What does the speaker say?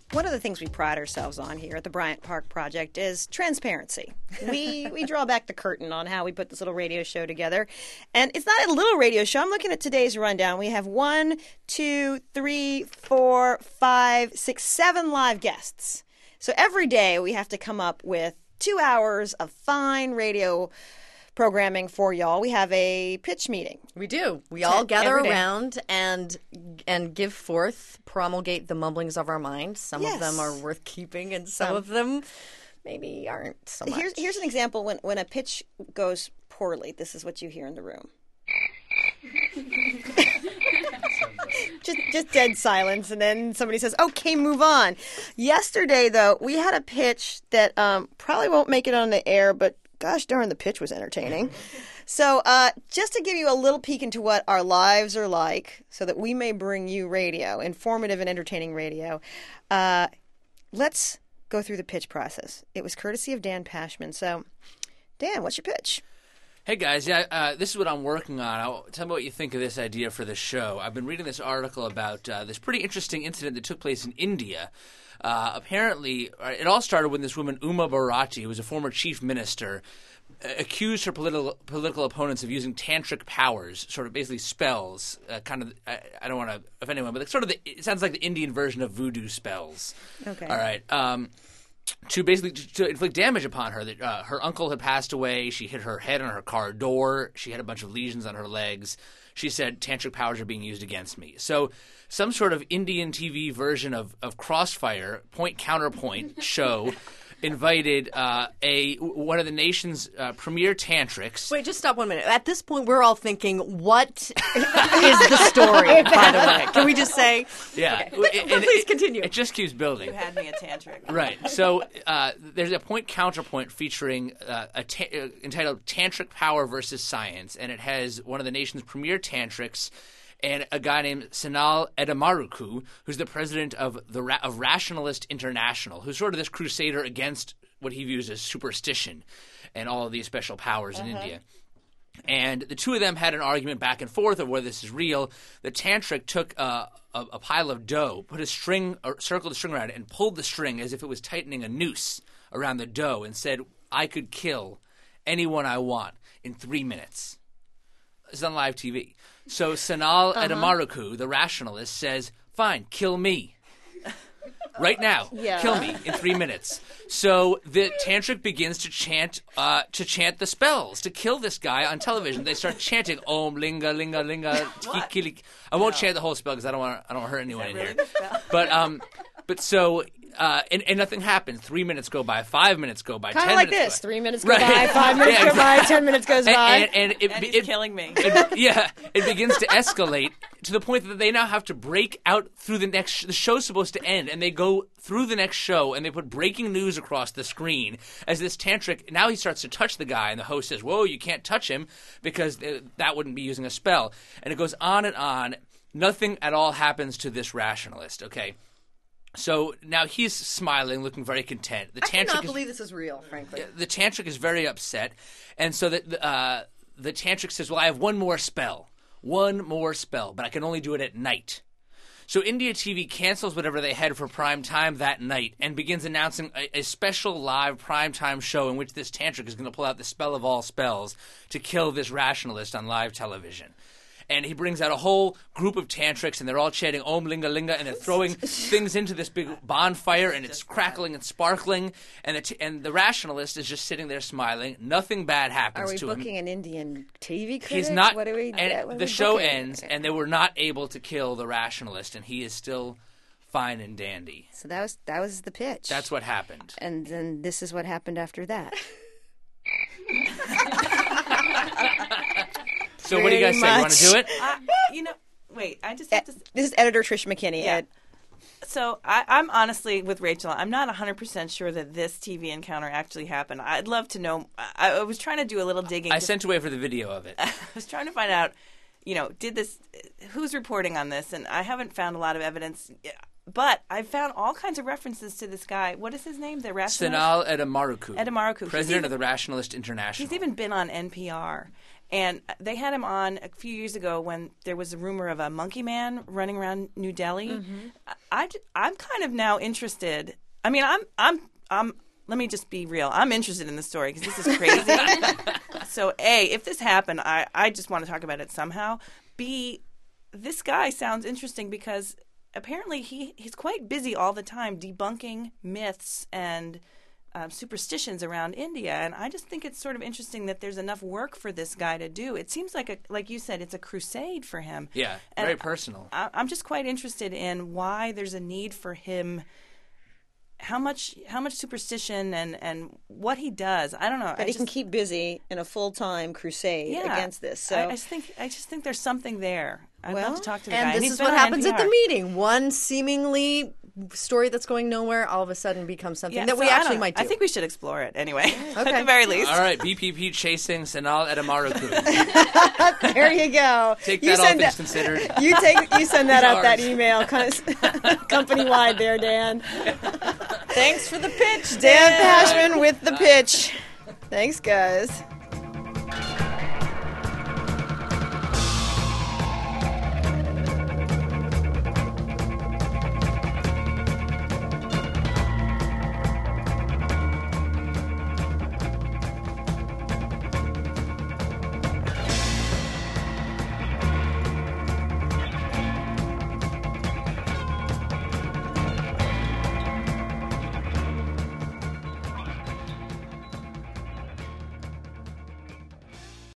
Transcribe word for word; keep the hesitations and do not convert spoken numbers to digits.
one of the things we pride ourselves on here at the Bryant Park Project is transparency. We we draw back the curtain on how we put this little radio show together. And it's not a little radio show. I'm looking at today's rundown. We have one, two, three, four, five, six, seven live guests. So every day we have to come up with two hours of fine radio programming for y'all. We have a pitch meeting. We do. We all gather around and and give forth, promulgate the mumblings of our minds. Some Yes. of them are worth keeping, and some of them maybe aren't so much. Here's here's an example when when a pitch goes poorly. This is what you hear in the room. just just dead silence, and then somebody says, "Okay, move on." Yesterday, though, we had a pitch that um, probably won't make it on the air, but gosh darn, the pitch was entertaining. So uh, just to give you a little peek into what our lives are like so that we may bring you radio, informative and entertaining radio, uh, let's go through the pitch process. It was courtesy of Dan Pashman. So, Dan, what's your pitch? Hey guys, yeah, uh, this is what I'm working on. I'll, tell me what you think of this idea for the show. I've been reading this article about uh, this pretty interesting incident that took place in India. Uh, apparently, it all started when this woman, Uma Bharati, who was a former chief minister, uh, accused her political political opponents of using tantric powers, sort of basically spells, uh, kind of, I, I don't want to offend anyone, but it's sort of the, it sounds like the Indian version of voodoo spells. Okay. All right. Um, to basically to inflict damage upon her. That uh, her uncle had passed away. She hit her head on her car door. She had a bunch of lesions on her legs. She said, tantric powers are being used against me. So some sort of Indian T V version of, of Crossfire, point counterpoint show invited uh, a one of the nation's uh, premier tantrics. Wait, just stop one minute. At this point, we're all thinking, what is the story, by the way? Can we just say? Yeah. Okay. And Please it, continue. It just keeps building. You had me a tantric. Right. So uh, there's a point counterpoint featuring uh, a ta- uh, entitled Tantric Power versus Science, and it has one of the nation's premier tantrics and a guy named Sanal Edamaruku, who's the president of the Ra- of Rationalist International, who's sort of this crusader against what he views as superstition and all of these special powers in India. And the two of them had an argument back and forth of whether this is real. The tantric took uh, a, a pile of dough, put a string, or circled a string around it, and pulled the string as if it was tightening a noose around the dough, and said, "I could kill anyone I want in three minutes." It's on live T V. So Sanal uh-huh. Edamaruku, the rationalist, says, "Fine, kill me. Right now, Yeah. kill me in three minutes." So the tantric begins to chant, uh, to chant the spells to kill this guy on television. They start chanting Om Linga Linga Linga. Kili. I won't chant the whole spell because I don't want I don't want to hurt anyone in here. But um, but so uh, and, and nothing happens. Three minutes go by, five minutes go by, Kind ten of like minutes this. go by. Three minutes go Right. by, five minutes Yeah, go by, ten minutes goes And, by. and, and it, And he's it, killing me. it- yeah, it begins to escalate to the point that they now have to break out through the next. Sh- the show's supposed to end, and they go through the next show, and they put breaking news across the screen as this tantric. Now he starts to touch the guy, and the host says, "Whoa, you can't touch him because uh, that wouldn't be using a spell." And it goes on and on. Nothing at all happens to this rationalist. Okay. So now he's smiling, looking very content. The I tantric cannot is, believe this is real, frankly. the tantric is very upset, and so the uh, the tantric says, "Well, I have one more spell, one more spell, but I can only do it at night." So India T V cancels whatever they had for prime time that night and begins announcing a, a special live prime time show in which this tantric is going to pull out the spell of all spells to kill this rationalist on live television. And he brings out a whole group of tantrics, and they're all chanting Om Linga Linga, and they're throwing things into this big bonfire, and it's crackling and sparkling. And the, t- and the rationalist is just sitting there smiling. Nothing bad happens Are we to booking him. an Indian T V critic? He's not. What are we? and what are the we show booking? ends, and they were not able to kill the rationalist, and he is still fine and dandy. So that was that was the pitch. That's what happened. And then this is what happened after that. So what do you guys say? You want to do it? I, you know, wait. I just have to. This is editor Trish McKinney. Yeah. Ed. So I, I'm honestly with Rachel. I'm not one hundred percent sure that this T V encounter actually happened. I'd love to know. I, I was trying to do a little digging. I to- sent away for the video of it. I was trying to find out, you know, did this, who's reporting on this? And I haven't found a lot of evidence. but I found all kinds of references to this guy. What is his name? The rationalist? Sanal Edamaruku. Edamaruku. President even, of the Rationalist International. He's even been on N P R. And they had him on a few years ago when there was a rumor of a monkey man running around New Delhi. Mm-hmm. I, I'm kind of now interested. I mean, I'm, I'm, I'm, let me just be real. I'm interested in this story because this is crazy. So, A, if this happened, I, I just want to talk about it somehow. B, this guy sounds interesting because apparently he, he's quite busy all the time debunking myths and Uh, superstitions around India, and I just think it's sort of interesting that there's enough work for this guy to do. It seems like, a, like you said, it's a crusade for him. Yeah, and very personal. I, I'm just quite interested in why there's a need for him. How much, how much superstition and, and what he does. I don't know. But I he just, can keep busy in a full time crusade yeah, against this. So I, I just think, I just think there's something there. I'd Well, love to talk to the And guy. this he's is been what on happens N P R. at the meeting. One seemingly story that's going nowhere all of a sudden becomes something Yeah, that so we I actually don't- might do. I think we should explore it anyway. At Okay. the very least. All right, B P P chasing Sanal Edamaruku. there you go. Take you that all send things that- considered. You take you send that He's out that ours. email kind of company wide there, Dan. Thanks for the pitch, Dan Pashman with the pitch. Thanks, guys.